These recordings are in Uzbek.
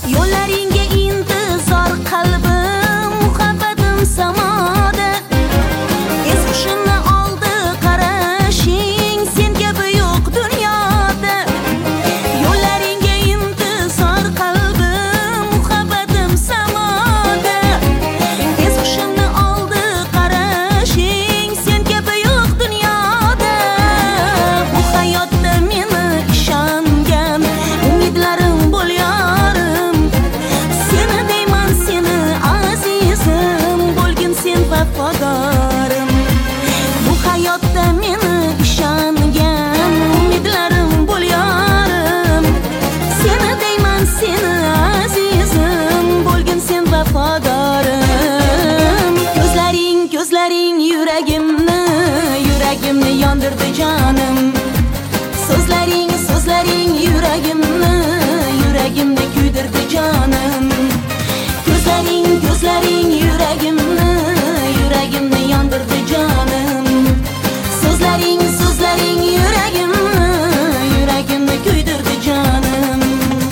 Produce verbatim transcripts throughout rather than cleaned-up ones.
Yo'llaringga intizor qalbim, muhabbatim samoda. Es hushimni oldi qarashing, sen kabi yo'q dunyoda. Yo'llaringga intizor qalbim, muhabbatim samoda. Es hushimni oldi qarashing, sen kabi yo'q dunyoda. Bu hayotda meni ishongan umidlarim bo'l yorim. Seni deyman, seni azizim, bo'lgin sen vafodorim. Bu hayotda meni ishongan umidlarim bo'l yorim. Seni deyman, seni azizim, bo'lgin sen vafodorim. Ko'zlaring, ko'zlaring yuragimni, yuragimni yondirdi jonim. So'zlaring, so'zlaring yuragimni, yuragimni kuydirdi jonim. Ko'zlaring, ko'zlaring yuragimni, yuragimni yondirdi jonim. So'zlaring, so'zlaring yuragimni, yuragimni kuydirdi jonim.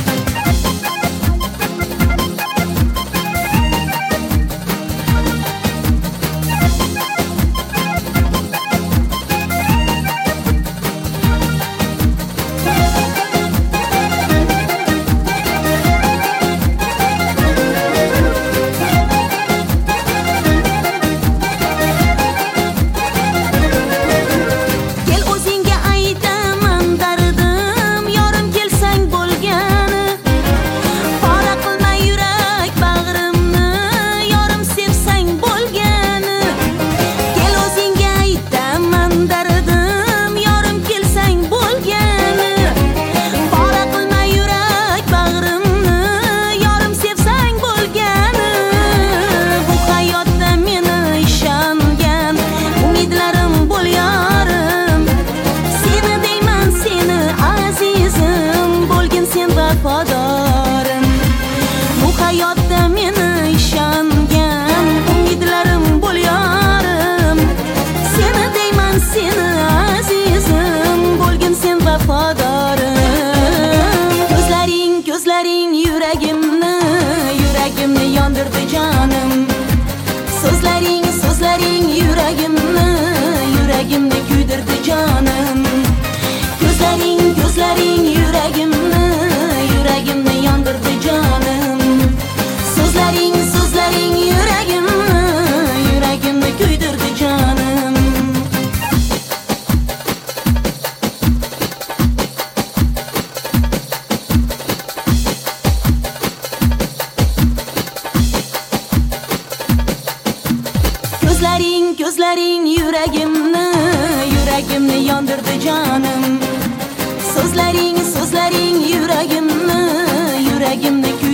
Kel o'zingga aytaman dardim, yorim kelsang bo'lgani. Pora qilma yurak bag'rimni, yorim sevsang bo'lgani. Kel o'zingga aytaman dardim, yorim kelsang bo'lgani. Pora qilma yurak bag'rimni, yorim sevsang bo'lgani. Bu hayotda meni ishongan umidlarim bo'l yorim. Seni deyman, seni azizim, bo'lgin sen vafodorim. Bu hayotda meni ishongan umidlarim bo'l yorim. Seni deyman, seni azizim, bo'lgin sen vafodorim. Ko'zlaring, ko'zlaring yuragimni, yuragimni yondirdi jonim. So'zlaring, so'zlaring yuragimni, yuragimni kuydirdi jonim. Ko'zlaring, ko'zlaring yuragimni, yuragimni yondirdi jonim. So'zlaring, so'zlaring yuragimni, yuragimni kuydirdi jonim. Ko'zlaring, ko'zlaring yuragimni, yuragimni yondirdi jonim. So'zlaring, so'zlaring yuragimni, yuragimni